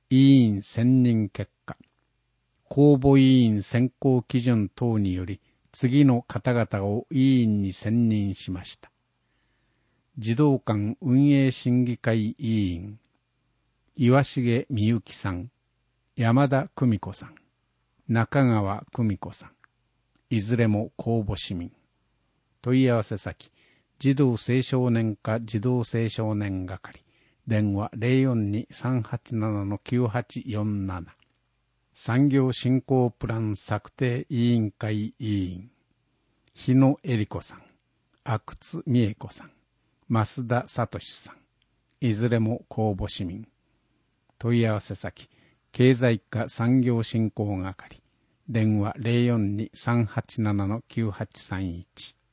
委員選任結果、公募委員選考基準等により、次の方々を委員に選任しました。児童館運営審議会委員、岩重美幸さん、山田久美子さん、中川久美子さん、いずれも公募市民。問い合わせ先、児童青少年課児童青少年係、電話 042-387-9847。産業振興プラン策定委員会委員、日野恵里子さん、阿久津美恵子さん、増田聡さん、いずれも公募市民。問い合わせ先、経済課産業振興係、電話 042-387-9831。